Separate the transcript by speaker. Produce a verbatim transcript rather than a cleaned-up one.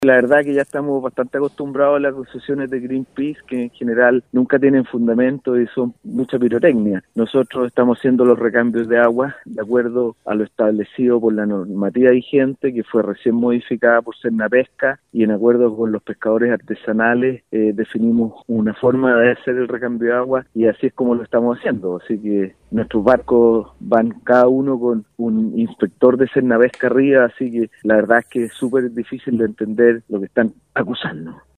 Speaker 1: La verdad que ya estamos bastante acostumbrados a las acusaciones de Greenpeace, que en general nunca tienen fundamento y son mucha pirotecnia. Nosotros estamos haciendo los recambios de agua de acuerdo a lo establecido por la normativa vigente, que fue recién modificada por Sernapesca, y en acuerdo con los pescadores artesanales eh, definimos una forma de hacer el recambio de agua y así es como lo estamos haciendo. Así que nuestros barcos van cada uno con un inspector de Sernapesca arriba, así que la verdad es que es súper difícil de entender lo que están acusando.